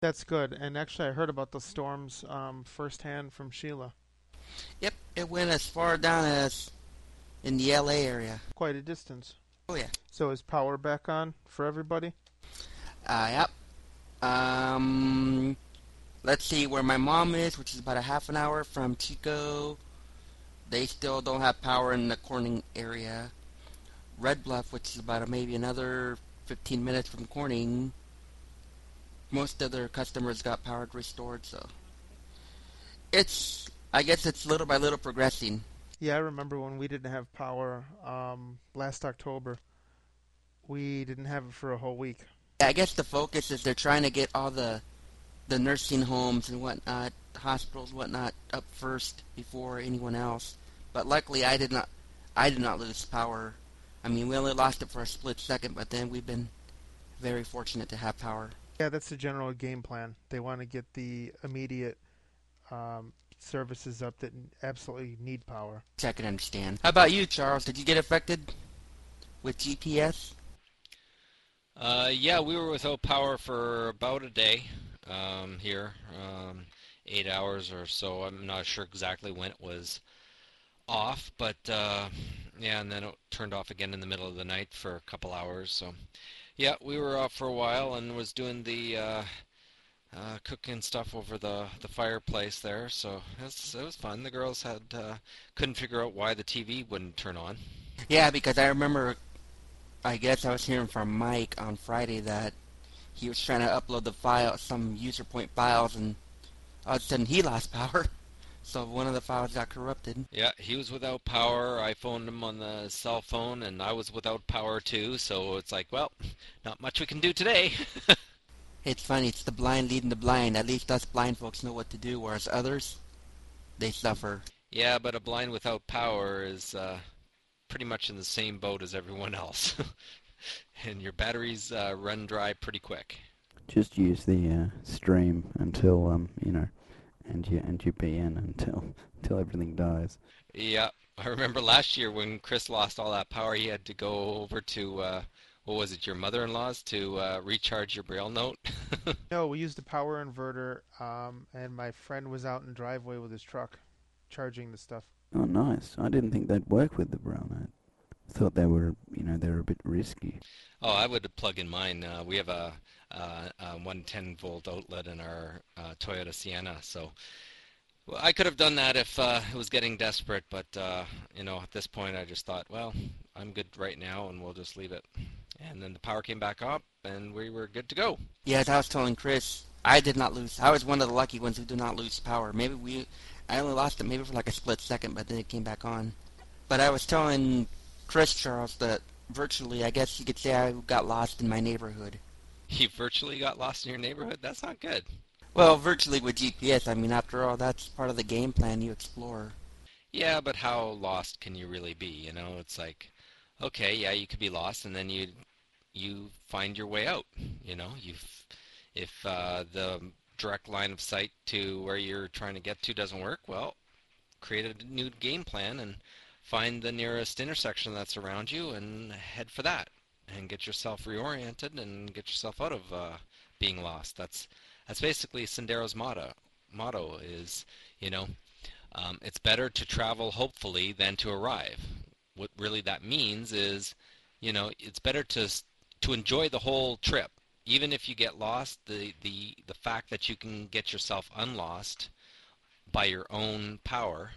That's good. And actually, I heard about the storms firsthand from Sheila. Yep, it went as far down as in the LA area. Quite a distance. Oh yeah. So is power back on for everybody? Yep. Um, let's see where my mom is, which is about a half an hour from Chico. They still don't have power in the Corning area. Red Bluff, which is about maybe another 15 minutes from Corning, most of their customers got power restored. So I guess it's little by little progressing. Yeah, I remember when we didn't have power last October. We didn't have it for a whole week. I guess the focus is they're trying to get all the nursing homes and whatnot, hospitals, whatnot, up first before anyone else. But luckily, I did not lose power. I mean, we only lost it for a split second, but then we've been very fortunate to have power. Yeah, that's the general game plan. They want to get the immediate services up that absolutely need power. Which I can understand. How about you, Charles? Did you get affected with GPS? Yeah, we were without power for about a day here, 8 hours or so. I'm not sure exactly when it was off, but yeah, and then it turned off again in the middle of the night for a couple hours. So yeah, we were off for a while and was doing the cooking stuff over the fireplace there. So it was fun. The girls had couldn't figure out why the TV wouldn't turn on. Yeah, because I remember, I guess I was hearing from Mike on Friday that he was trying to upload the file, some user point files, and all of a sudden he lost power. So one of the files got corrupted. Yeah, he was without power. I phoned him on the cell phone, and I was without power too. So it's like, well, not much we can do today. It's funny, it's the blind leading the blind. At least us blind folks know what to do, whereas others, they suffer. Yeah, but a blind without power is pretty much in the same boat as everyone else. And your batteries run dry pretty quick. Just use the stream until and your BN until everything dies. Yeah, I remember last year when Chris lost all that power, he had to go over to what was it, your mother-in-law's to recharge your Braille note. No, we used a power inverter, and my friend was out in the driveway with his truck charging the stuff. Oh, nice. I didn't think they'd work with the brown. I thought they were a bit risky. Oh, I would plug in mine. We have a 110-volt outlet in our Toyota Sienna, so well, I could have done that if it was getting desperate, but at this point I just thought, well, I'm good right now, and we'll just leave it. And then the power came back up, and we were good to go. Yeah, as I was telling Chris, I did not lose. I was one of the lucky ones who did not lose power. I only lost it maybe for like a split second, but then it came back on. But I was telling Chris, Charles, that virtually, I guess you could say I got lost in my neighborhood. You virtually got lost in your neighborhood? That's not good. Well, virtually with GPS. I mean, after all, that's part of the game plan. You explore. Yeah, but how lost can you really be? It's like, okay, yeah, you could be lost, and then you find your way out. If the direct line of sight to where you're trying to get to doesn't work, well, create a new game plan and find the nearest intersection that's around you and head for that, and get yourself reoriented and get yourself out of being lost. That's basically Sendero's motto is, it's better to travel hopefully than to arrive. What really that means is, it's better to enjoy the whole trip. Even if you get lost, the fact that you can get yourself unlost by your own power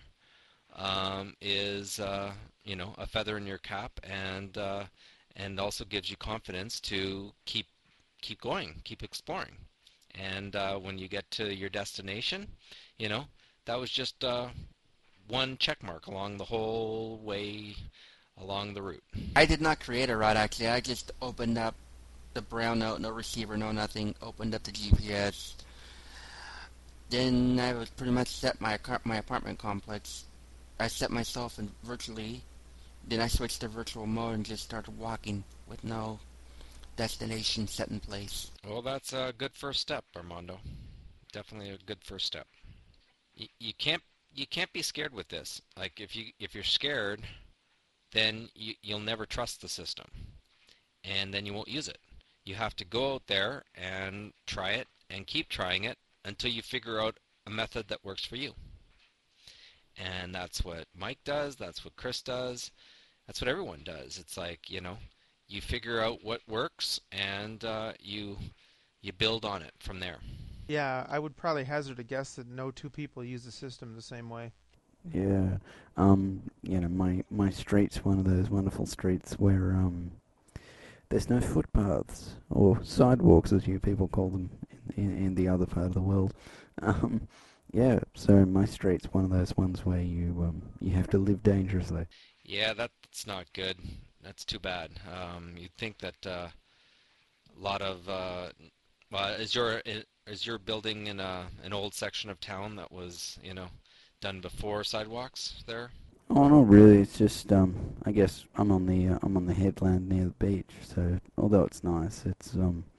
is a feather in your cap, and also gives you confidence to keep going, keep exploring. And when you get to your destination, that was just one check mark along the whole way along the route. I did not create a route, actually. I just opened up the Braille note, no receiver, no nothing, opened up the GPS. Then I was pretty much set my apartment complex. I set myself in virtually. Then I switched to virtual mode and just started walking with no destination set in place. Well, that's a good first step, Armando. Definitely a good first step. You can't be scared with this. Like if you're scared, then you'll never trust the system, and then you won't use it. You have to go out there and try it and keep trying it until you figure out a method that works for you. And that's what Mike does, that's what Chris does, that's what everyone does. It's like, you figure out what works and you build on it from there. Yeah, I would probably hazard a guess that no two people use the system the same way. Yeah. My street's one of those wonderful streets where there's no footpaths or sidewalks, as you people call them in the other part of the world. Yeah, so my street's one of those ones where you have to live dangerously. Yeah, that's not good. That's too bad. You'd think that a lot of is your building in an old section of town that was done before sidewalks there? Oh, not really. It's just I guess I'm on the headland near the beach. So although it's nice, it's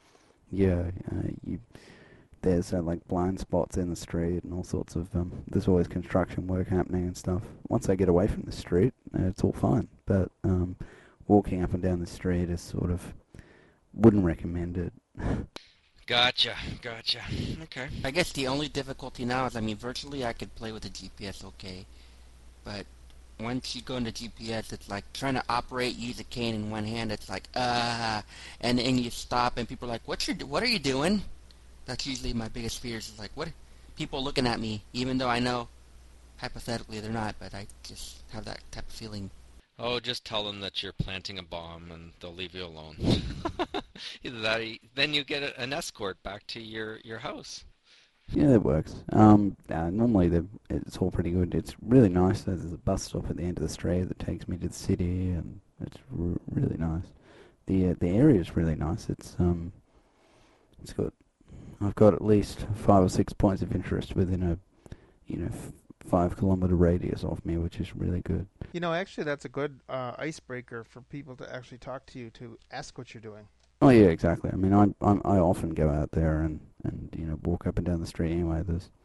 there's like blind spots in the street and all sorts of there's always construction work happening and stuff. Once I get away from the street, it's all fine. But walking up and down the street is sort of wouldn't recommend it. Gotcha. Okay. I guess the only difficulty now is, virtually I could play with the GPS okay, but once you go into GPS, it's like trying to use a cane in one hand. It's like and then you stop, and people are like, "What are you doing?" That's usually my biggest fears. Is like, what? People looking at me, even though I know hypothetically they're not, but I just have that type of feeling. Oh, just tell them that you're planting a bomb and they'll leave you alone. Either that, then you get an escort back to your house. Yeah, that works. Normally it's all pretty good. It's really nice. There's a bus stop at the end of the street that takes me to the city, and it's really nice. The area is really nice. It's got I've got at least 5 or 6 points of interest within a 5-kilometer radius of me, which is really good. Actually, that's a good icebreaker for people to actually talk to you, to ask what you're doing. Oh yeah, exactly. I often go out there and walk up and down the street anyway.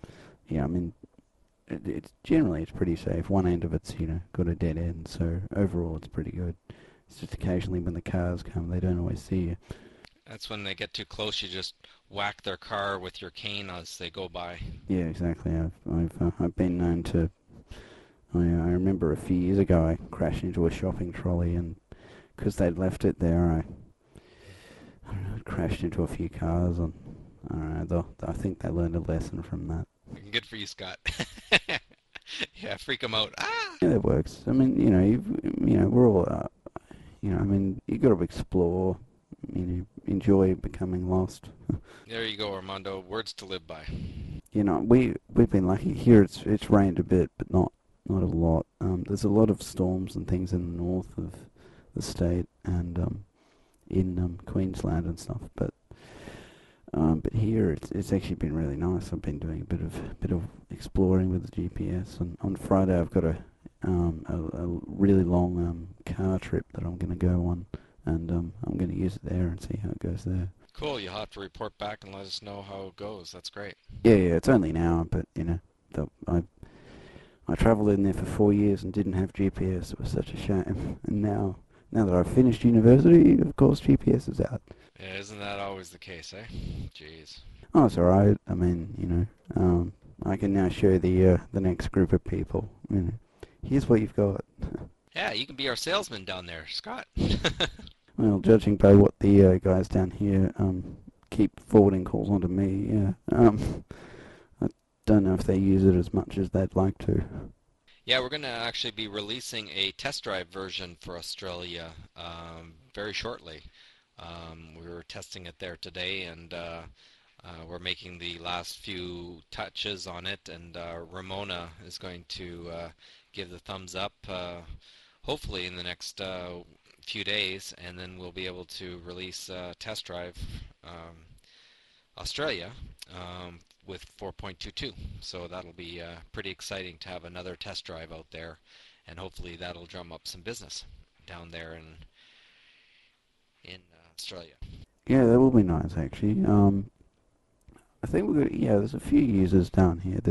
It's generally pretty safe. One end of it's got a dead end, so overall it's pretty good. It's just occasionally when the cars come, they don't always see you. That's when they get too close, you just whack their car with your cane as they go by. Yeah, exactly. I've been known to. I remember a few years ago I crashed into a shopping trolley, and because they'd left it there, I don't know, crashed into a few cars, and I don't know. I think they learned a lesson from that. Good for you, Scott. Yeah, freak them out. Ah! Yeah, that works. We're all. You got to explore. Enjoy becoming lost. There you go, Armando. Words to live by. We've been lucky here. It's rained a bit, but not a lot. There's a lot of storms and things in the north of the state and in Queensland and stuff. But here it's actually been really nice. I've been doing a bit of exploring with the GPS, and on Friday I've got a really long car trip that I'm going to go on. And I'm going to use it there and see how it goes there. Cool. You'll have to report back and let us know how it goes. That's great. Yeah. It's only an hour, but I travelled in there for 4 years and didn't have GPS. It was such a shame. And now that I've finished university, of course GPS is out. Yeah, isn't that always the case, eh? Jeez. Oh, it's all right. I can now show the next group of people. Here's what you've got. Yeah, you can be our salesman down there, Scott. Well, judging by what the guys down here keep forwarding calls onto me, yeah. I don't know if they use it as much as they'd like to. Yeah, we're going to actually be releasing a test drive version for Australia very shortly. We were testing it there today, and we're making the last few touches on it, and Ramona is going to give the thumbs up hopefully in the next few days, and then we'll be able to release test drive Australia with 4.22. So that'll be pretty exciting to have another test drive out there, and hopefully that'll drum up some business down there in Australia. Yeah, that will be nice actually. I think there's a few users down here.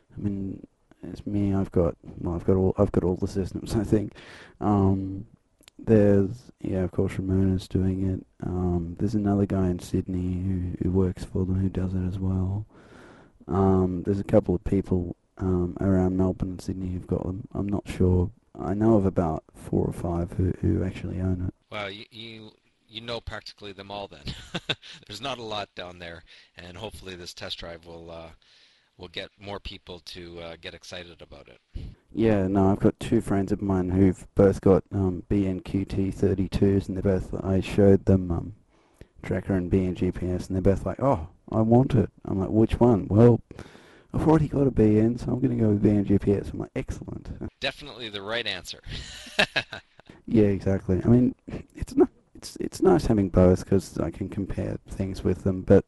It's me. I've got all the systems. I think. There's, yeah, of course, Ramona's doing it. There's another guy in Sydney who works for them who does it as well. There's a couple of people around Melbourne and Sydney who've got them. I'm not sure. I know of about 4 or 5 who actually own it. Well, you know practically them all then. There's not a lot down there, and hopefully this test drive will get more people to get excited about it. Yeah, no, I've got 2 friends of mine who've both got BNQT 32s, and I showed them Tracker and BNGPS, and they're both like, "Oh, I want it." I'm like, "Which one?" "Well, I've already got a BN, so I'm going to go with BNGPS." I'm like, "Excellent." Definitely the right answer. Yeah, exactly. I mean, it's nice having both because I can compare things with them, but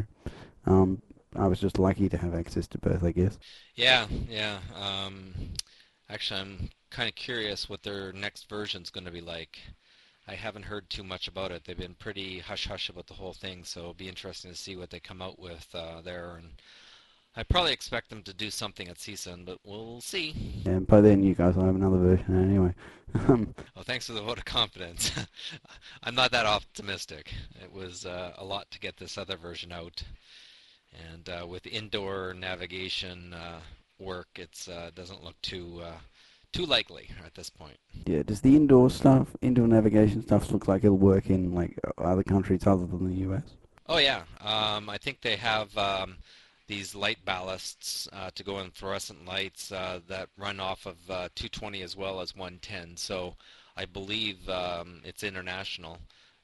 I was just lucky to have access to both, I guess. Yeah, yeah. Actually, I'm kind of curious what their next version's going to be like. I haven't heard too much about it. They've been pretty hush-hush about the whole thing, so it'll be interesting to see what they come out with there. And I probably expect them to do something at CSUN, but we'll see. And by then, you guys will have another version anyway. Well, thanks for the vote of confidence. I'm not that optimistic. It was a lot to get this other version out. And with indoor navigation work, it doesn't look too likely at this point. Yeah, does the indoor navigation stuff look like it'll work in like other countries other than the US? Oh yeah, I think they have these light ballasts to go in fluorescent lights that run off of 220 as well as 110. So I believe it's international,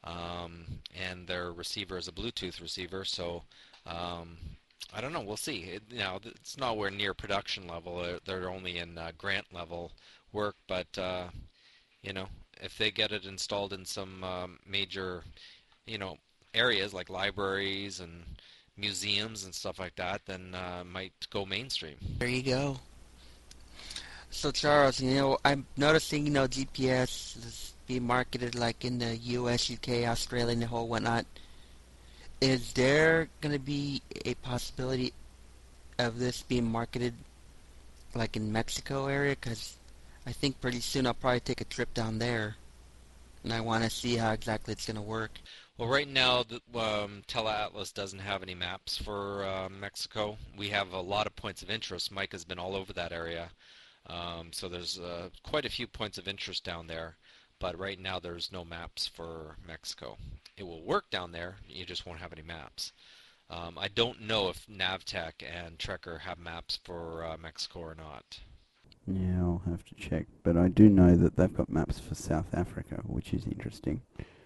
and their receiver is a Bluetooth receiver. So I don't know. We'll see. It's nowhere near production level. They're only in grant level work, but if they get it installed in some major, areas like libraries and museums and stuff like that, then might go mainstream. There you go. So Charles, I'm noticing, GPS is being marketed like in the US, UK, Australia, and the whole whatnot. Is there going to be a possibility of this being marketed like in Mexico area? Because I think pretty soon I'll probably take a trip down there, and I want to see how exactly it's going to work. Well, right now, TeleAtlas doesn't have any maps for Mexico. We have a lot of points of interest. Mike has been all over that area. So there's quite a few points of interest down there. But right now, there's no maps for Mexico. It will work down there. You just won't have any maps. I don't know if Navtech and Trekker have maps for Mexico or not. Yeah, I'll have to check. But I do know that they've got maps for South Africa, which is interesting.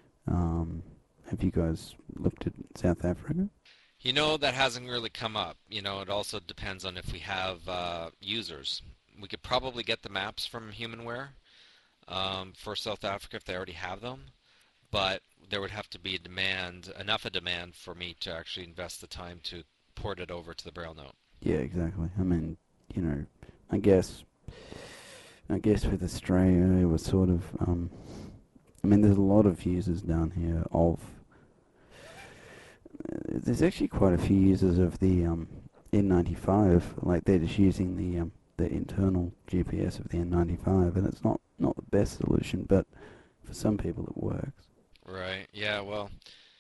Have you guys looked at South Africa? That hasn't really come up. It also depends on if we have users. We could probably get the maps from Humanware for South Africa if they already have them, but there would have to be enough a demand for me to actually invest the time to port it over to the Braille Note. Yeah, exactly. I mean, I guess with Australia, it was sort of, there's a lot of users down here there's actually quite a few users of the N95, like they're just using the internal GPS of the N95, and it's not the best solution, but for some people it works. Right. Yeah. Well,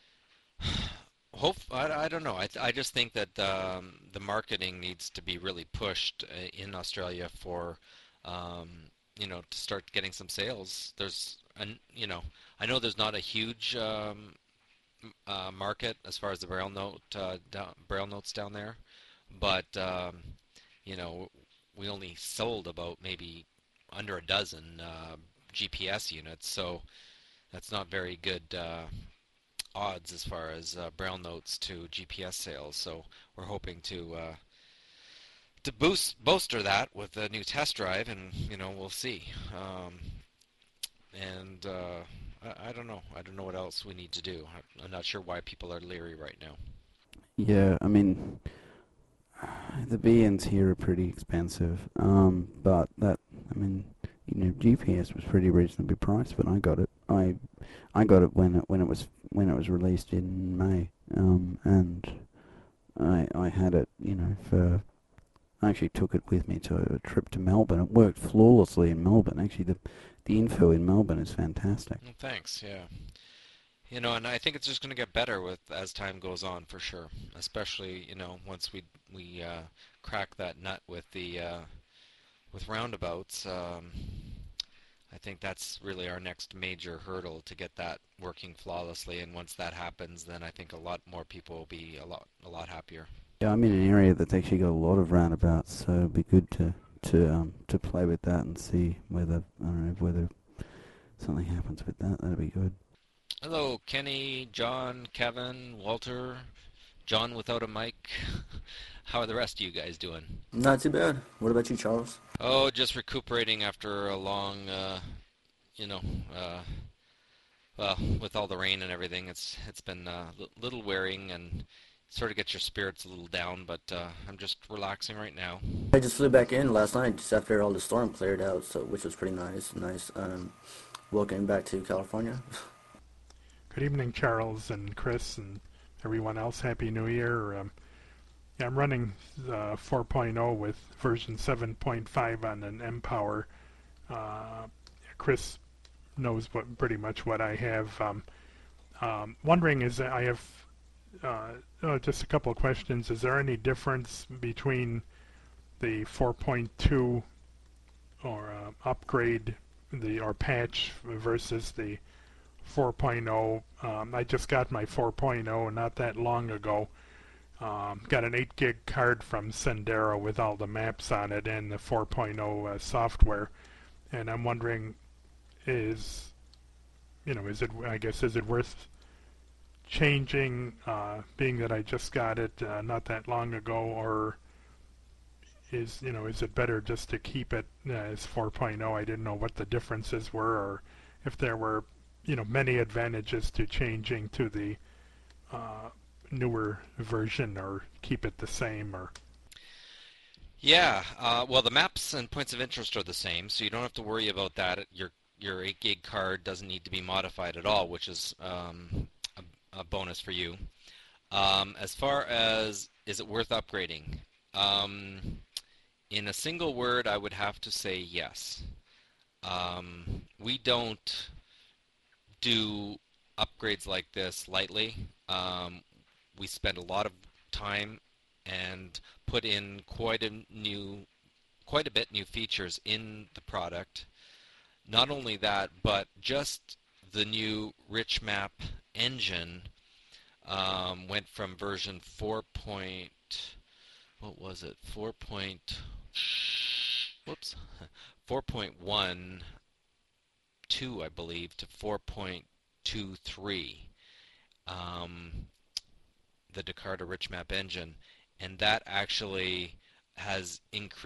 I don't know. I just think that the marketing needs to be really pushed in Australia for to start getting some sales. I know there's not a huge market as far as the Braille notes down there, but we only sold about maybe under a dozen GPS units, so that's not very good odds as far as Braille notes to GPS sales. So we're hoping to bolster that with a new test drive, and we'll see. I don't know. I don't know what else we need to do. I'm not sure why people are leery right now. Yeah, the BNs here are pretty expensive, but GPS was pretty reasonably priced when I got it. I got it when it was released in May, and I had it, for I actually took it with me to a trip to Melbourne. It worked flawlessly in Melbourne. Actually, the info in Melbourne is fantastic. Well, thanks. Yeah. And I think it's just going to get better with as time goes on for sure. Especially, once we crack that nut with the with roundabouts. I think that's really our next major hurdle to get that working flawlessly. And once that happens, then I think a lot more people will be a lot happier. Yeah, I'm in an area that's actually got a lot of roundabouts, so it'd be good to play with that and see whether something happens with that. That'd be good. Hello, Kenny, John, Kevin, Walter, John without a mic. How are the rest of you guys doing? Not too bad. What about you, Charles? Oh, just recuperating after a long, well, with all the rain and everything, it's been a little wearing and sort of gets your spirits a little down, but I'm just relaxing right now. I just flew back in last night just after all the storm cleared out, so which was pretty nice. Welcome back to California. Good evening, Charles and Chris and everyone else. Happy New Year. Yeah, I'm running 4.0 with version 7.5 on an M-Power. Chris knows pretty much what I have. Wondering is I have just a couple of questions. Is there any difference between the 4.2 or upgrade or patch versus the 4.0? I just got my 4.0 not that long ago. Got an 8 gig card from Sendero with all the maps on it and the 4.0 software, and I'm wondering, is it worth changing, being that I just got it not that long ago, or is it better just to keep it as 4.0? I didn't know what the differences were, or if there were many advantages to changing to the newer version, or keep it the same, or... Yeah, well, the maps and points of interest are the same, so you don't have to worry about that. Your 8 gig card doesn't need to be modified at all, which is a bonus for you. As far as is it worth upgrading? In a single word, I would have to say yes. We don't do upgrades like this lightly. We spend a lot of time and put in quite a bit new features in the product. Not only that, but just the new rich map engine went from version 4. What was it? 4.12, I believe, to 4.23. The Jakarta Rich Map engine, and that actually has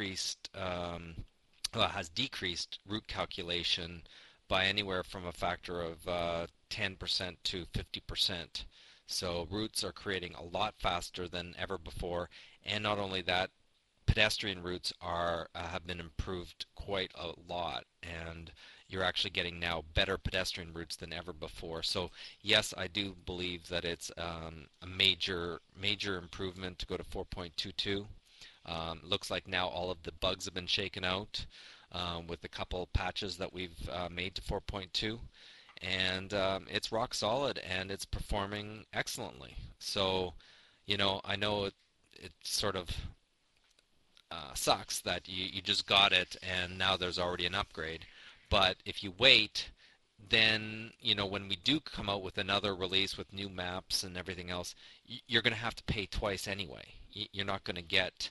decreased route calculation by anywhere from a factor of 10% to 50%. So routes are creating a lot faster than ever before, and not only that, pedestrian routes have been improved quite a lot, and you're actually getting now better pedestrian routes than ever before. So yes, I do believe that it's a major improvement to go to 4.22. Looks like now all of the bugs have been shaken out with a couple patches that we've made to 4.2, and it's rock solid and it's performing excellently. So I know it sort of sucks that you just got it and now there's already an upgrade. But if you wait, then, when we do come out with another release with new maps and everything else, you're going to have to pay twice anyway. You're not going to get,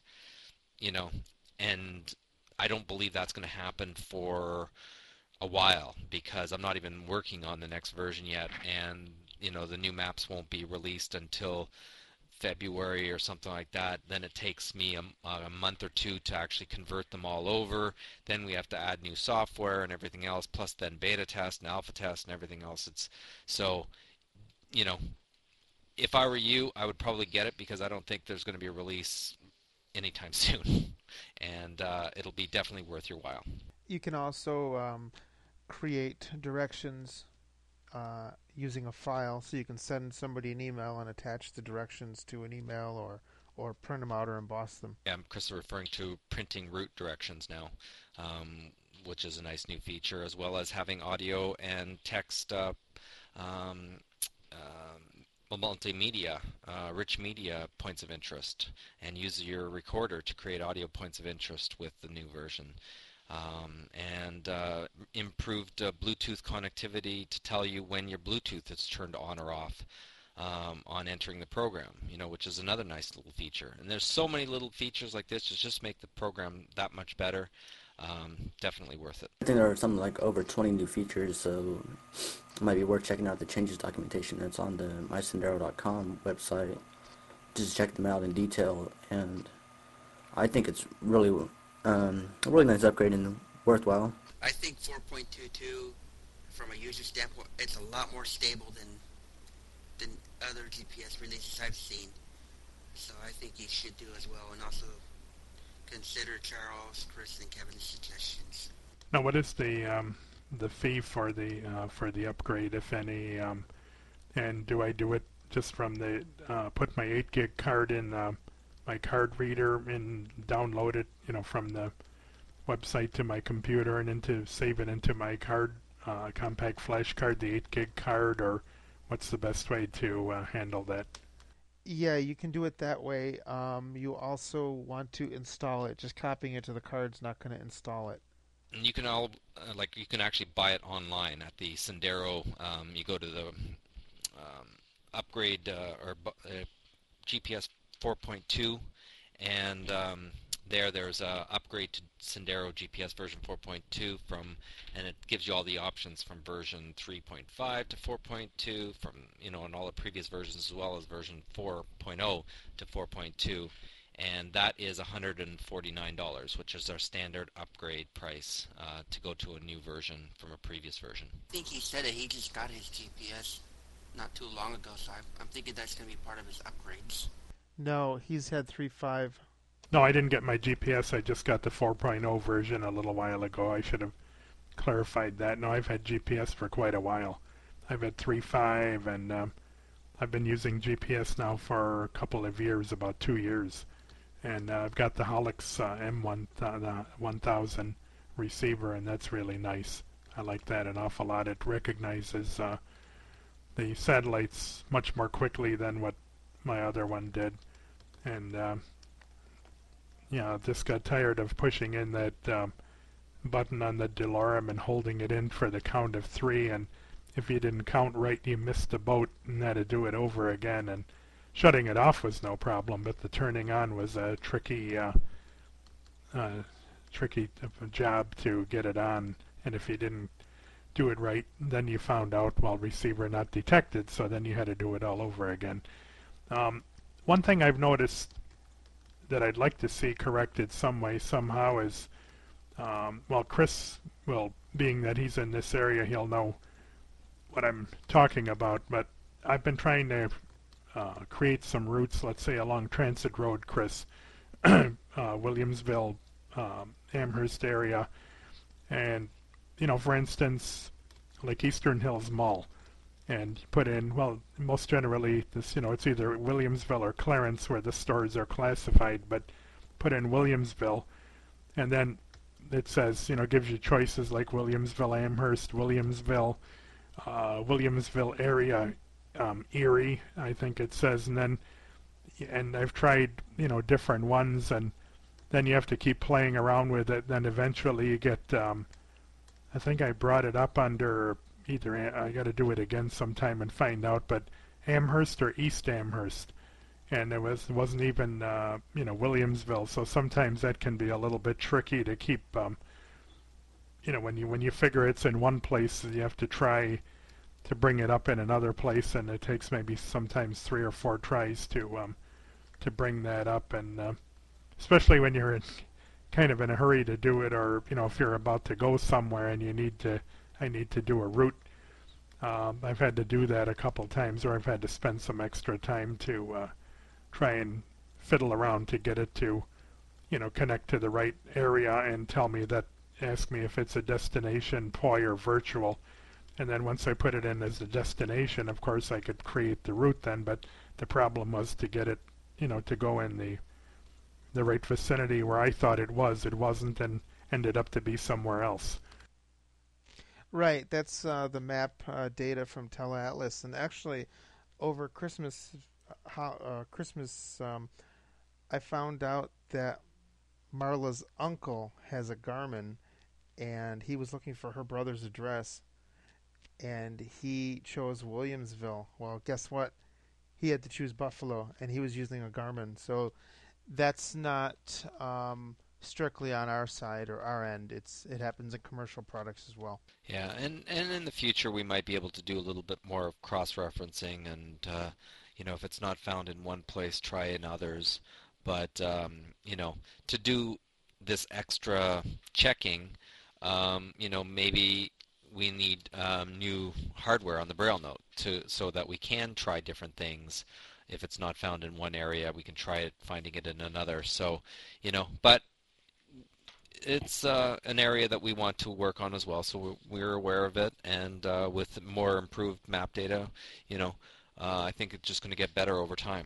and I don't believe that's going to happen for a while, because I'm not even working on the next version yet, and, the new maps won't be released until February or something like that. Then it takes me a month or two to actually convert them all over. Then we have to add new software and everything else, plus then beta test and alpha test and everything else. If I were you, I would probably get it, because I don't think there's going to be a release anytime soon, and it'll be definitely worth your while. You can also create directions using a file, so you can send somebody an email and attach the directions to an email, or print them out or emboss them. Yeah, Chris is referring to printing route directions now, which is a nice new feature, as well as having audio and text um, multimedia, rich media points of interest, and use your recorder to create audio points of interest with the new version. And improved Bluetooth connectivity to tell you when your Bluetooth is turned on or off on entering the program, which is another nice little feature. And there's so many little features like this that just make the program that much better. Definitely worth it. I think there are something like over 20 new features, so it might be worth checking out the changes documentation that's on the mysendero.com website. Just check them out in detail, and I think it's really a really nice upgrade and worthwhile. I think 4.22, from a user standpoint, it's a lot more stable than other GPS releases I've seen. So I think you should do as well, and also consider Charles, Chris, and Kevin's suggestions. Now, what is the fee for the upgrade, if any? And do I do it just from the put my 8 gig card in my card reader and download it, from the website to my computer and save it into my card, compact flash card, the 8 gig card, or what's the best way to handle that? Yeah, you can do it that way. You also want to install it. Just copying it to the card's not going to install it. And you can you can actually buy it online at the Sendero. You go to the upgrade or GPS 4.2, and there's a upgrade to Sendero GPS version 4.2 and it gives you all the options from version 3.5 to 4.2 and all the previous versions, as well as version 4.0 to 4.2, and that is $149, which is our standard upgrade price to go to a new version from a previous version. I think he said that he just got his GPS not too long ago, so I'm thinking that's going to be part of his upgrades. No, he's had 3.5. No, I didn't get my GPS. I just got the 4.0 version a little while ago. I should have clarified that. No, I've had GPS for quite a while. I've had 3.5, and I've been using GPS now for a couple of years, about 2 years. And I've got the Holix M1000 receiver, and that's really nice. I like that an awful lot. It recognizes the satellites much more quickly than what my other one did. And I just got tired of pushing in that button on the DeLorme and holding it in for the count of 3, and if you didn't count right, you missed a boat and had to do it over again. And shutting it off was no problem, but the turning on was a tricky job to get it on. And if you didn't do it right, then you found out, receiver not detected, so then you had to do it all over again. One thing I've noticed that I'd like to see corrected some way, somehow is, Chris will, being that he's in this area, he'll know what I'm talking about, but I've been trying to create some routes, let's say along Transit Road, Chris, Williamsville, Amherst area, and, for instance, like Eastern Hills Mall, and put in, most generally, this, it's either Williamsville or Clarence where the stores are classified, but put in Williamsville, and then it says, gives you choices like Williamsville, Amherst, Williamsville, Williamsville area, Erie, I think it says, and I've tried, different ones, and then you have to keep playing around with it, then eventually you get, I think I brought it up under either, I got to do it again sometime and find out, but Amherst or East Amherst, and it wasn't even Williamsville, so sometimes that can be a little bit tricky to keep, when you figure it's in one place, you have to try to bring it up in another place, and it takes maybe sometimes 3 or 4 tries to bring that up, and especially when you're kind of in a hurry to do it, or if you're about to go somewhere and I need to do a route. I've had to do that a couple times, or I've had to spend some extra time to try and fiddle around to get it to, connect to the right area and ask me if it's a destination, POI, or virtual. And then once I put it in as a destination, of course I could create the route then, but the problem was to get it, to go in the right vicinity where I thought it wasn't, and ended up to be somewhere else. Right, that's the map data from TeleAtlas, and actually, over Christmas, I found out that Marla's uncle has a Garmin, and he was looking for her brother's address, and he chose Williamsville. Well, guess what? He had to choose Buffalo, and he was using a Garmin. So that's not strictly on our side or our end. It happens in commercial products as well. Yeah, and in the future we might be able to do a little bit more of cross-referencing, and if it's not found in one place, try in others. But to do this extra checking, maybe we need new hardware on the Braille note so that we can try different things. If it's not found in one area, we can try finding it in another. So, but it's an area that we want to work on as well. So we're aware of it, and with more improved map data, I think it's just going to get better over time.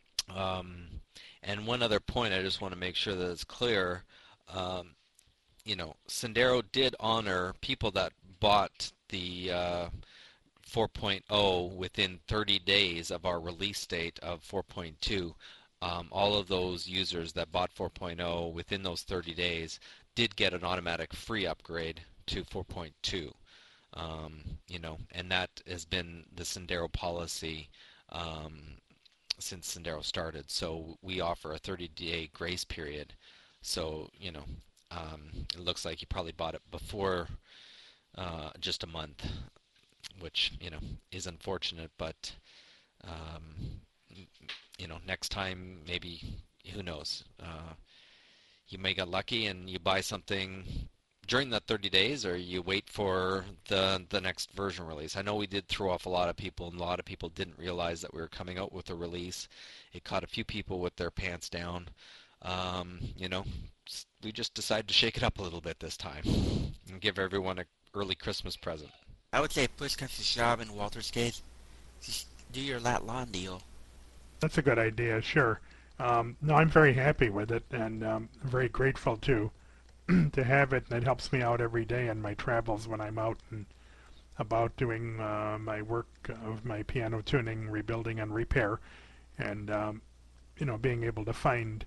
And one other point, I just want to make sure that it's clear. Sendero did honor people that bought the 4.0 within 30 days of our release date of 4.2. All of those users that bought 4.0 within those 30 days did get an automatic free upgrade to 4.2. And that has been the Sendero policy since Sendero started. So we offer a 30-day grace period. So, it looks like you probably bought it before just a month, which, is unfortunate, but, next time, maybe, who knows, you may get lucky and you buy something during that 30 days, or you wait for the next version release. I know we did throw off a lot of people, and a lot of people didn't realize that we were coming out with a release. It caught a few people with their pants down. We just decided to shake it up a little bit this time and give everyone an early Christmas present. I would say push comes to shove in Walter's case. Just do your lat lawn deal. That's a good idea, sure. No, I'm very happy with it, and very grateful too to have it, and it helps me out every day in my travels when I'm out and about doing my work of my piano tuning, rebuilding, and repair, and being able to find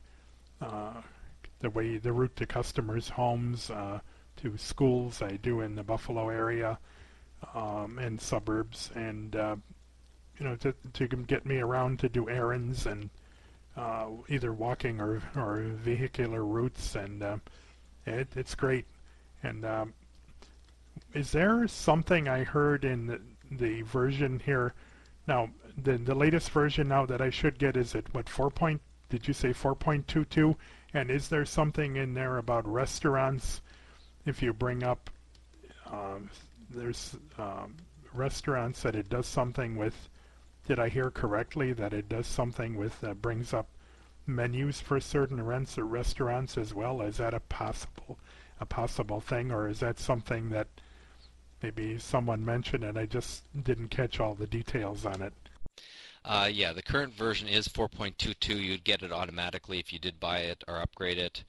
the route to customers' homes, to schools. I do in the Buffalo area and suburbs, and to get me around to do errands and either walking or vehicular routes, and it's great. And is there something I heard in the version here? Now, the latest version now that I should get, is it what, 4. Did you say 4.22? And is there something in there about restaurants? If you bring up, there's restaurants that it does something with. Did I hear correctly that it does something with brings up menus for certain restaurants as well? Is that a possible thing, or is that something that maybe someone mentioned and I just didn't catch all the details on it? Yeah, the current version is 4.22. You'd get it automatically if you did buy it or upgrade it.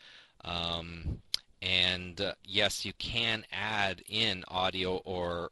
Yes, you can add in audio or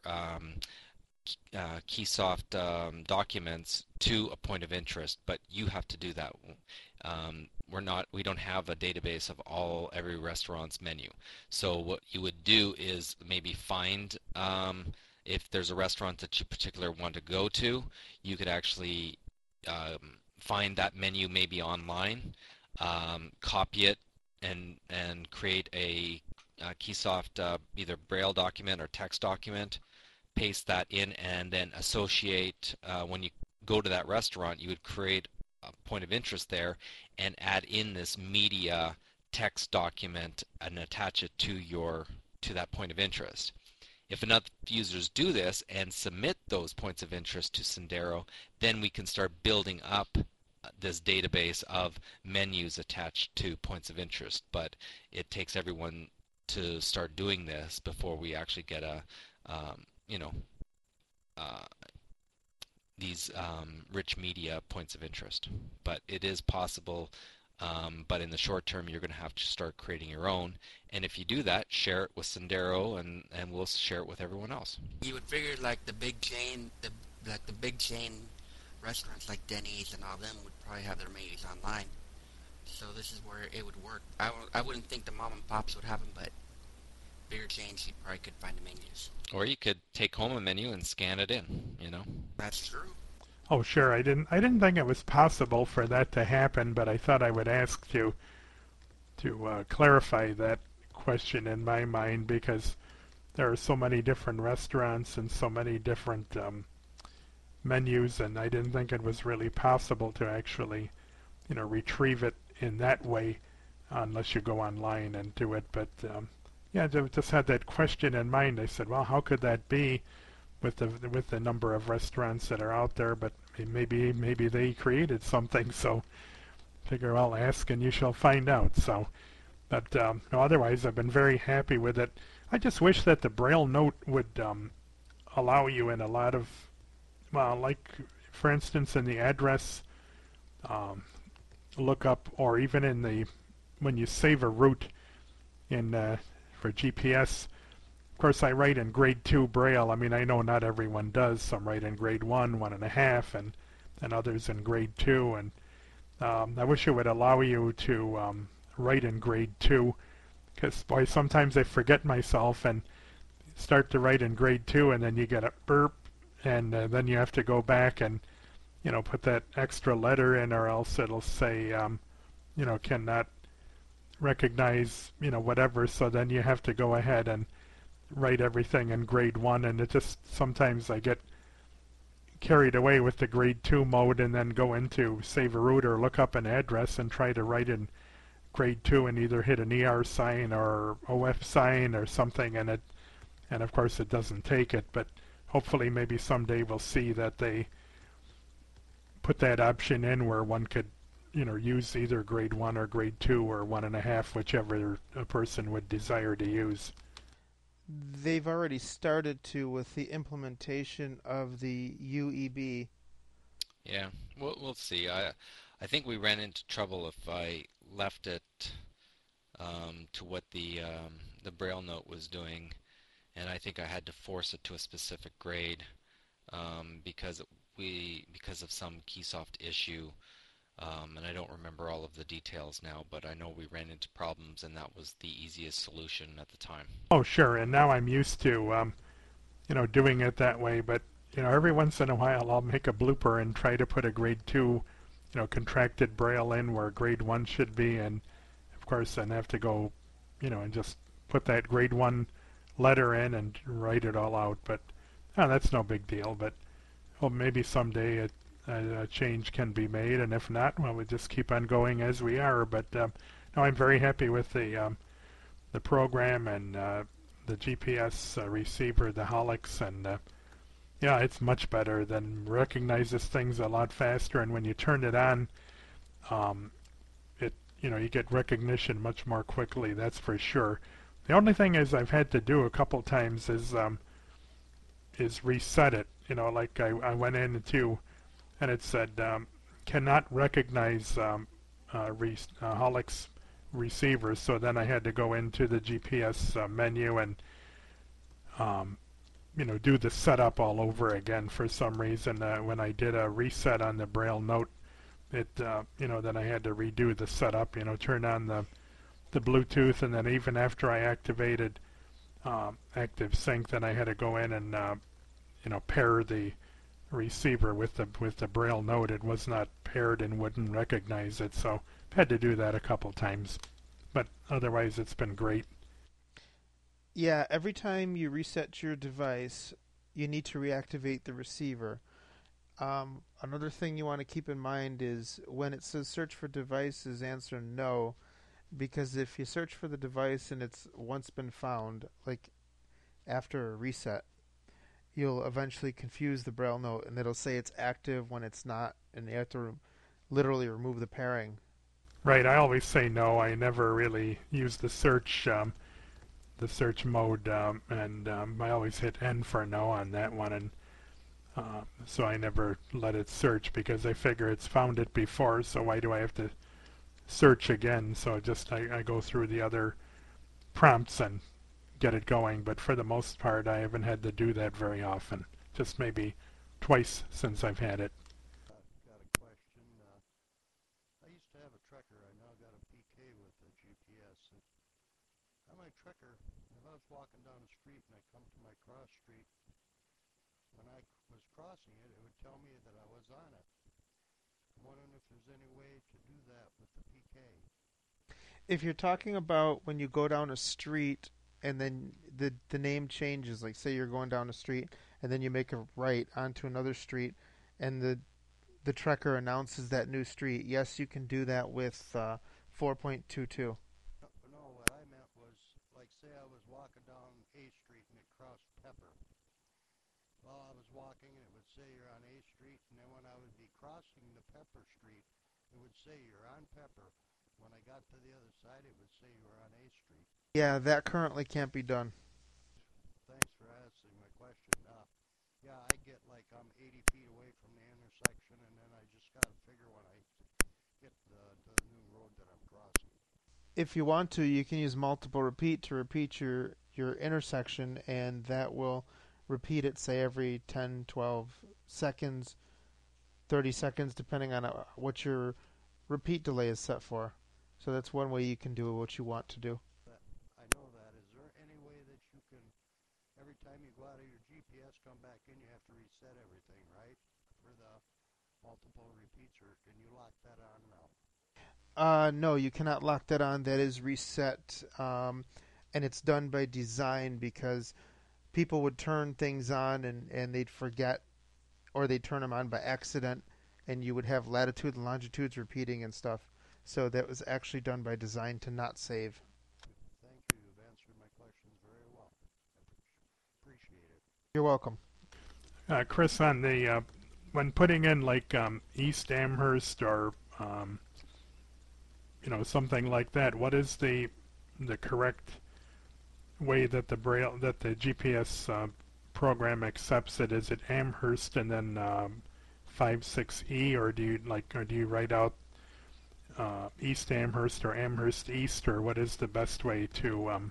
Keysoft documents to a point of interest, but you have to do that. We don't have a database of every restaurant's menu. So what you would do is maybe find, if there's a restaurant that you particularly want to go to, you could actually find that menu maybe online, copy it, and create a Keysoft either Braille document or text document, paste that in, and then associate, when you go to that restaurant, you would create a point of interest there and add in this media text document and attach it to that point of interest. If enough users do this and submit those points of interest to Sendero, then we can start building up this database of menus attached to points of interest. But it takes everyone to start doing this before we actually get these rich media points of interest. But it is possible. But in the short term, you're going to have to start creating your own. And if you do that, share it with Sendero, and we'll share it with everyone else. You would figure like the big chain, the big chain restaurants like Denny's and all them would probably have their menus online. So this is where it would work. I wouldn't think the mom and pops would have them, but bigger chains you probably could find the menus. Or you could take home a menu and scan it in, you know. That's true. Oh, sure. I didn't think it was possible for that to happen, but I thought I would ask to clarify that question in my mind, because there are so many different restaurants and so many different menus, and I didn't think it was really possible to actually, retrieve it in that way unless you go online and do it. But yeah, I just had that question in mind. I said, well, how could that be with the number of restaurants that are out there? But maybe they created something. So figure I'll ask and you shall find out. So, but no, otherwise I've been very happy with it. I just wish that the Braille note would allow you in a lot of, well, like for instance in the address lookup, or even in the when you save a route in for GPS. Of course, I write in grade 2 Braille. I mean, I know not everyone does. Some write in grade 1, 1.5, and others in grade 2. And I wish it would allow you to write in grade 2, because, boy, sometimes I forget myself and start to write in grade 2, and then you get a burp, and then you have to go back and, put that extra letter in, or else it'll say, cannot recognize, whatever. So then you have to go ahead and write everything in grade 1, and it just sometimes I get carried away with the grade 2 mode and then go into save a route or look up an address and try to write in grade 2 and either hit an ER sign or OF sign or something, and of course it doesn't take it. But hopefully maybe someday we'll see that they put that option in where one could use either grade 1 or grade 2 or 1.5, whichever a person would desire to use. They've already started to with the implementation of the UEB. Yeah, we'll see. I think we ran into trouble if I left it to what the Braille note was doing, and I think I had to force it to a specific grade because of some Keysoft issue. And I don't remember all of the details now, but I know we ran into problems, and that was the easiest solution at the time. Oh, sure. And now I'm used to, doing it that way. But, every once in a while I'll make a blooper and try to put a grade 2, contracted Braille in where grade 1 should be. And, of course, then have to go, and just put that grade 1 letter in and write it all out. But that's no big deal. But, well, maybe someday a change can be made, and if not, well, we just keep on going as we are. But no, I'm very happy with the program and the GPS receiver, the Holix, and yeah, it's much better than recognizes things a lot faster. And when you turn it on, you get recognition much more quickly. That's for sure. The only thing is I've had to do a couple times is reset it. Like I went into and it said cannot recognize Holix receivers. So then I had to go into the GPS menu and do the setup all over again for some reason. When I did a reset on the Braille note, it then I had to redo the setup. Turn on the Bluetooth, and then even after I activated Active Sync, then I had to go in and pair the receiver with the Braille note. It was not paired and wouldn't recognize it, so I've had to do that a couple times. But otherwise, it's been great. Yeah, every time you reset your device, you need to reactivate the receiver. Another thing you want to keep in mind is when it says search for devices, answer no, because if you search for the device and it's once been found, like after a reset, you'll eventually confuse the Braille note, and it'll say it's active when it's not, and you have to literally remove the pairing. Right, I always say no. I never really use the search mode, and I always hit N for no on that one. And So I never let it search because I figure it's found it before, so why do I have to search again? So just I go through the other prompts and get it going, but for the most part I haven't had to do that very often. Just maybe twice since I've had it. Got a question. I used to have a Trekker. I now got a PK with a GPS. And on my Trekker, if I was walking down the street and I come to my cross street, when I was crossing it, it would tell me that I was on it. I'm wondering if there's any way to do that with the PK. If you're talking about when you go down a street and then the name changes, like say you're going down a street and then you make a right onto another street and the Trekker announces that new street, yes, you can do that with 4.22. No, what I meant was, like, say I was walking down A Street and it crossed Pepper. Well, I was walking and it would say you're on A Street, and then when I would be crossing the Pepper Street, it would say you're on Pepper. When I got to the other side, it would say you were on A Street. Yeah, that currently can't be done. Thanks for answering my question. Yeah, I get like I'm 80 feet away from the intersection, and then I just got to figure when I hit the new road that I'm crossing. If you want to, you can use multiple repeat to repeat your intersection, and that will repeat it, say, every 10, 12 seconds, 30 seconds, depending on what your repeat delay is set for. So that's one way you can do what you want to do. I know that. Is there any way that you can, every time you go out of your GPS, come back in, you have to reset everything, right? For the multiple repeats, or can you lock that on now? No, you cannot lock that on. That is reset, and it's done by design because people would turn things on and they'd forget, or they'd turn them on by accident, and you would have latitude and longitudes repeating and stuff. So that was actually done by design to not save. Thank you. You've answered my questions very well. I appreciate it. You're welcome. Chris, on the when putting in like East Amherst or something like that, what is the correct way that the GPS program accepts it? Is it Amherst and then 56E, or do you write out East Amherst or Amherst East, or what is the best way to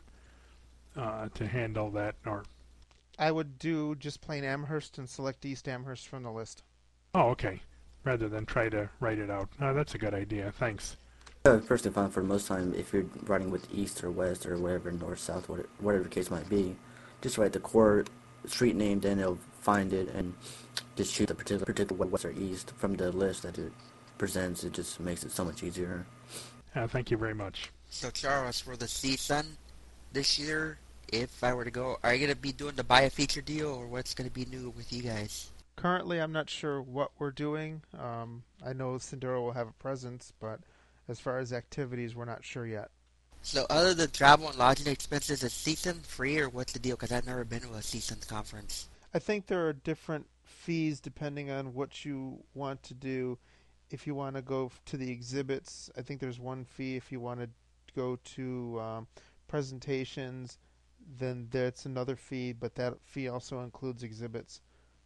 handle that? Or I would do just plain Amherst and select East Amherst from the list. oh, okay. Rather than try to write it out. That's a good idea. Thanks. Personally found for most time, if you're riding with east or west or whatever, north, south, whatever the case might be, just write the core street name, then it'll find it and just choose the particular west or east from the list that it presents. It just makes it so much easier. Thank you very much. So Charles, for the season this year, if I were to go, are you going to be doing the buy a feature deal, or what's going to be new with you guys? Currently, I'm not sure what we're doing. I know Sendero will have a presence, but as far as activities, we're not sure yet. So other than travel and lodging expenses, is season free, or what's the deal? Because I've never been to a season conference. I think there are different fees depending on what you want to do. If you want to go to the exhibits, I think there's one fee. If you want to go to presentations, then that's another fee, but that fee also includes exhibits.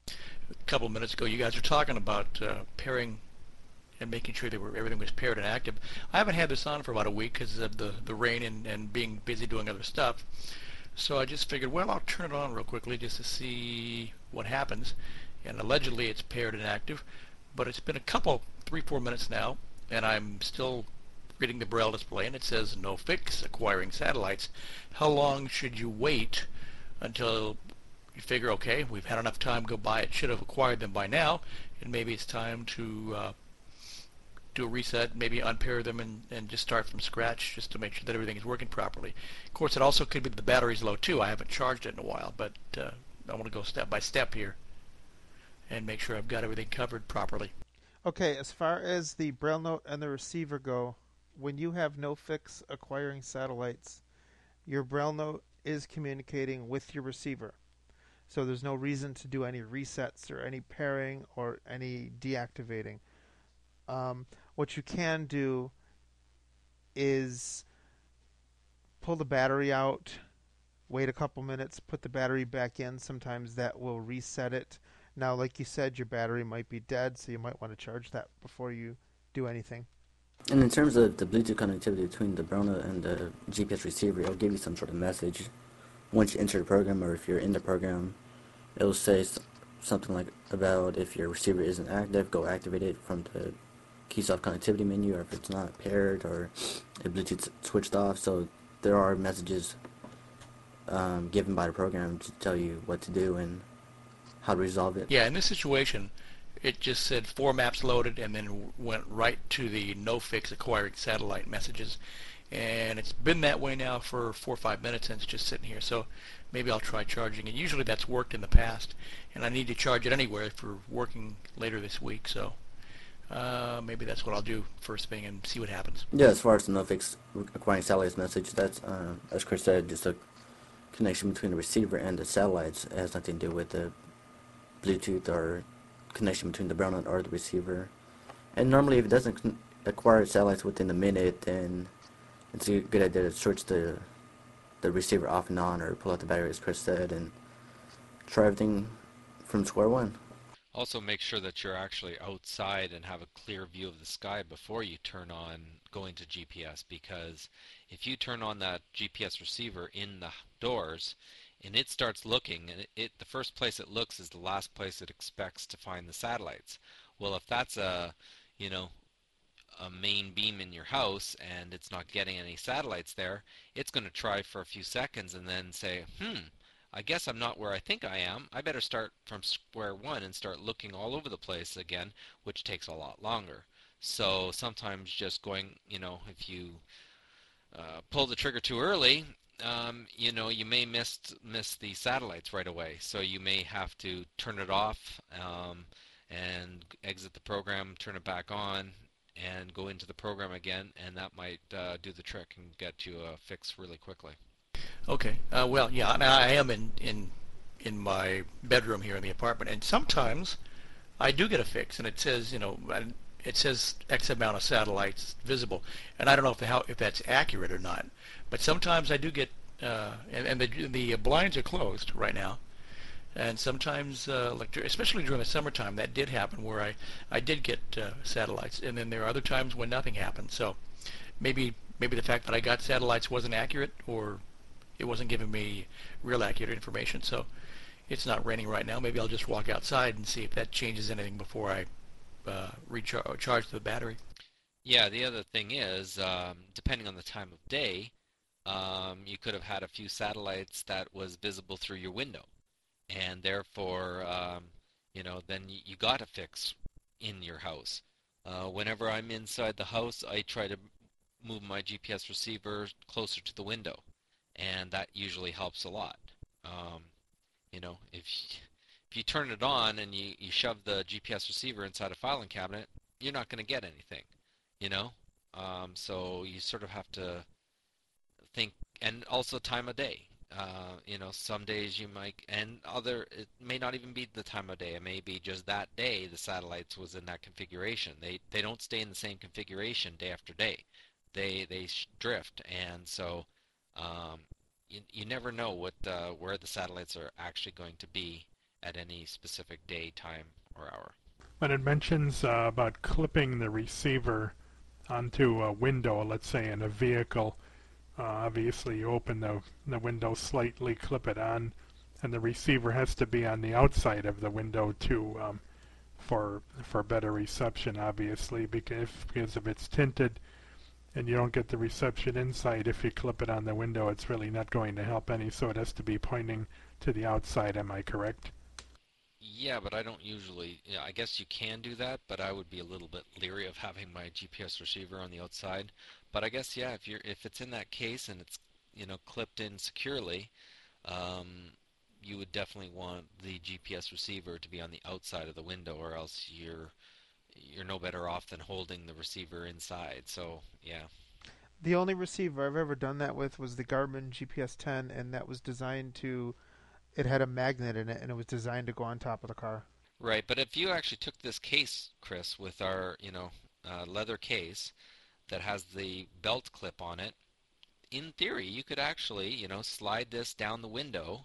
A couple of minutes ago, you guys were talking about pairing and making sure that everything was paired and active. I haven't had this on for about a week because of the rain and being busy doing other stuff. So I just figured, well, I'll turn it on real quickly just to see what happens. And allegedly it's paired and active, but it's been 3-4 minutes now, and I'm still reading the Braille display, and it says no fix, acquiring satellites. How long should you wait until you figure, okay, we've had enough time go by, it should have acquired them by now, and maybe it's time to do a reset, maybe unpair them and just start from scratch just to make sure that everything is working properly. Of course, it also could be that the battery's low too. I haven't charged it in a while, but I want to go step by step here and make sure I've got everything covered properly. Okay, as far as the Braille note and the receiver go, when you have no fix acquiring satellites, your Braille note is communicating with your receiver. So there's no reason to do any resets or any pairing or any deactivating. What you can do is pull the battery out, wait a couple minutes, put the battery back in. Sometimes that will reset it. Now, like you said, your battery might be dead, so you might want to charge that before you do anything. And in terms of the Bluetooth connectivity between the Brona and the GPS receiver, it'll give you some sort of message once you enter the program, or if you're in the program, it'll say something like about if your receiver isn't active, go activate it from the Keysoft connectivity menu, or if it's not paired, or if Bluetooth's switched off. So there are messages given by the program to tell you what to do and how to resolve it. Yeah, in this situation, it just said 4 maps loaded and then went right to the no fix acquiring satellite messages. And it's been that way now for 4 or 5 minutes and it's just sitting here. So maybe I'll try charging it. Usually that's worked in the past, and I need to charge it anyway for working later this week. So maybe that's what I'll do first thing and see what happens. Yeah, as far as the no fix acquiring satellites message, that's, as Chris said, just a connection between the receiver and the satellites. It has nothing to do with the Bluetooth or connection between the Brownout or the receiver. And normally if it doesn't acquire satellites within a minute, then it's a good idea to switch the receiver off and on, or pull out the battery, as Chris said, and try everything from square one. Also make sure that you're actually outside and have a clear view of the sky before you turn on going to GPS, because if you turn on that GPS receiver in the doors and it starts looking, and the first place it looks is the last place it expects to find the satellites. Well, if that's a main beam in your house and it's not getting any satellites there, it's going to try for a few seconds and then say, I guess I'm not where I think I am. I better start from square one and start looking all over the place again, which takes a lot longer. So sometimes just going, if you pull the trigger too early, you may miss the satellites right away. So you may have to turn it off and exit the program, turn it back on, and go into the program again, and that might do the trick and get you a fix really quickly. Okay. Well, yeah, I am in my bedroom here in the apartment, and sometimes I do get a fix, and it says, it says X amount of satellites visible, and I don't know if that's accurate or not. But sometimes I do get, and the blinds are closed right now, and sometimes, especially during the summertime, that did happen where I did get satellites, and then there are other times when nothing happened. So maybe the fact that I got satellites wasn't accurate, or it wasn't giving me real accurate information. So it's not raining right now. Maybe I'll just walk outside and see if that changes anything before I charge the battery. Yeah, the other thing is, depending on the time of day, you could have had a few satellites that was visible through your window, and therefore, then you got a fix in your house. Whenever I'm inside the house, I try to move my GPS receiver closer to the window, and that usually helps a lot. If you turn it on and you shove the GPS receiver inside a filing cabinet, you're not going to get anything, so you sort of have to think, and also time of day. Some days you might, and it may not even be the time of day. It may be just that day the satellites was in that configuration. They don't stay in the same configuration day after day. They drift, and so you never know where the satellites are actually going to be at any specific day, time, or hour. When it mentions about clipping the receiver onto a window, let's say in a vehicle, obviously you open the window slightly, clip it on, and the receiver has to be on the outside of the window for better reception, obviously, because if it's tinted and you don't get the reception inside, if you clip it on the window, it's really not going to help any, so it has to be pointing to the outside. Am I correct? Yeah, but I don't usually, I guess you can do that, but I would be a little bit leery of having my GPS receiver on the outside. But I guess, yeah, if it's in that case and it's, clipped in securely, you would definitely want the GPS receiver to be on the outside of the window, or else you're no better off than holding the receiver inside. So, yeah. The only receiver I've ever done that with was the Garmin GPS 10, and that was designed to, it had a magnet in it, and it was designed to go on top of the car. Right, but if you actually took this case, Chris, with our, leather case that has the belt clip on it, in theory, you could actually, slide this down the window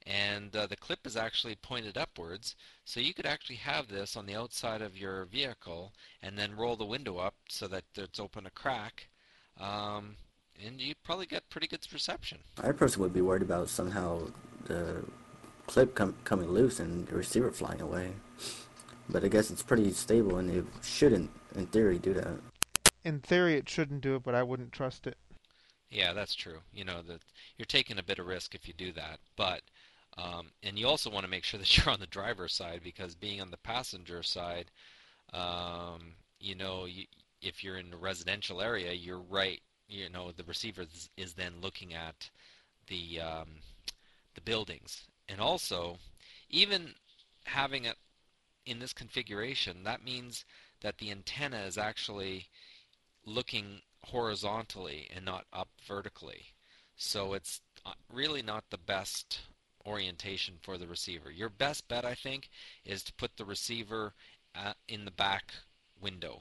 and the clip is actually pointed upwards, so you could actually have this on the outside of your vehicle and then roll the window up so that it's open a crack, and you probably get pretty good reception. I personally would be worried about somehow the clip coming loose and the receiver flying away. But I guess it's pretty stable and it shouldn't, in theory, do that. In theory, it shouldn't do it, but I wouldn't trust it. Yeah, that's true. You know that you're taking a bit of risk if you do that, but and you also want to make sure that you're on the driver's side, because being on the passenger side, you know, if you're in a residential area, you're right. You know, the receiver is then looking at the buildings, and also even having it in this configuration, that means that the antenna is actually looking horizontally and not up vertically. So it's really not the best orientation for the receiver. Your best bet, I think, is to put the receiver in the back window.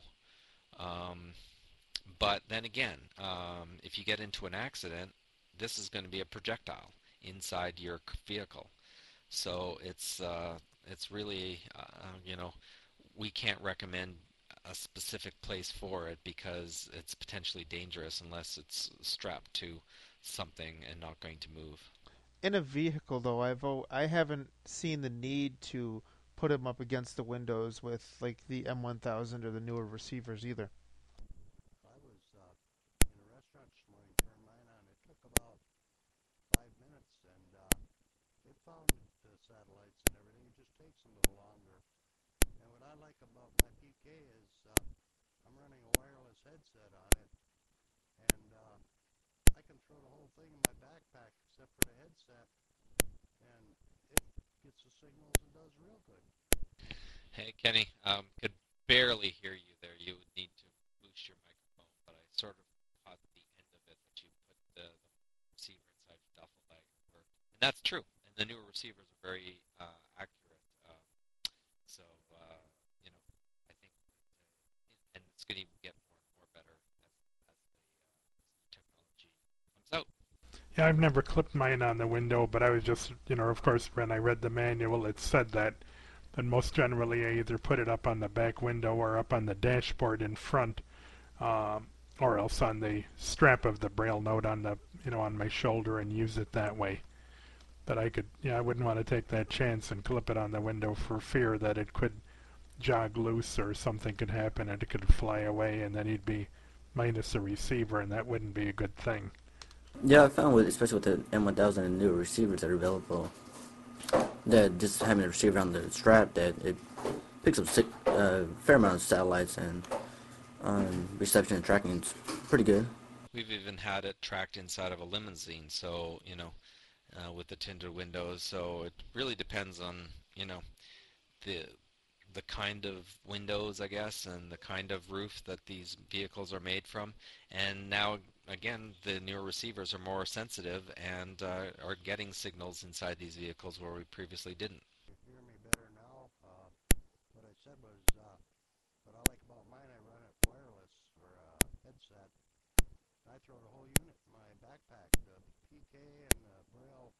But then again, if you get into an accident, this is going to be a projectile inside your vehicle. So it's really, you know, we can't recommend a specific place for it because it's potentially dangerous unless it's strapped to something and not going to move. In a vehicle, though, I haven't seen the need to put them up against the windows with like the M1000 or the newer receivers either. I was in a restaurant this morning, turned mine on. It took about 5 minutes, and it found the satellites and everything. It just takes a little longer. And what I like about my PK is I'm running a wireless headset on it, and I can throw the whole thing in my backpack except for the headset, and it gets the signals and does real good. Hey, Kenny, could barely hear you there. You would need to boost your microphone, but I sort of caught the end of it that you put the receiver inside your duffel bag and worked. And that's true. And the newer receivers are very accurate. So, you know, I think, and it's going to even get more and more better as the technology comes out. Yeah, I've never clipped mine on the window, but I was just, you know, of course, when I read the manual, it said that most generally I either put it up on the back window or up on the dashboard in front, or else on the strap of the Braille note on the, you know, on my shoulder and use it that way. But I could, yeah, I wouldn't want to take that chance and clip it on the window for fear that it could jog loose or something could happen and it could fly away and then you'd be minus a receiver and that wouldn't be a good thing. Yeah, I found especially with the M1000 and newer receivers that are available, that just having a receiver on the strap, that it picks up a fair amount of satellites, and reception and tracking is pretty good. We've even had it tracked inside of a limousine, so, you know, with the tinted windows. So it really depends on, you know, the kind of windows, I guess, and the kind of roof that these vehicles are made from. And now, again, the newer receivers are more sensitive and are getting signals inside these vehicles where we previously didn't. You hear me better now? What I said was, what I like about mine, I run it wireless for a headset. I throw the whole unit in my backpack, the PK and the Braille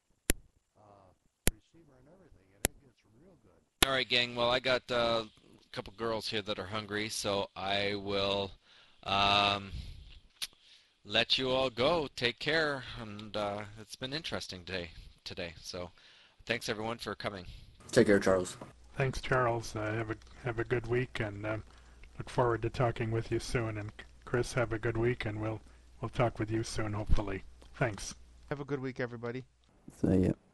receiver and everything, and it gets real good. All right, gang. Well, I got a couple girls here that are hungry, so I will let you all go. Take care, and it's been interesting today. So, thanks everyone for coming. Take care, Charles. Thanks, Charles. Have a good week, and look forward to talking with you soon. And Chris, have a good week, and we'll talk with you soon, hopefully. Thanks. Have a good week, everybody. So yeah.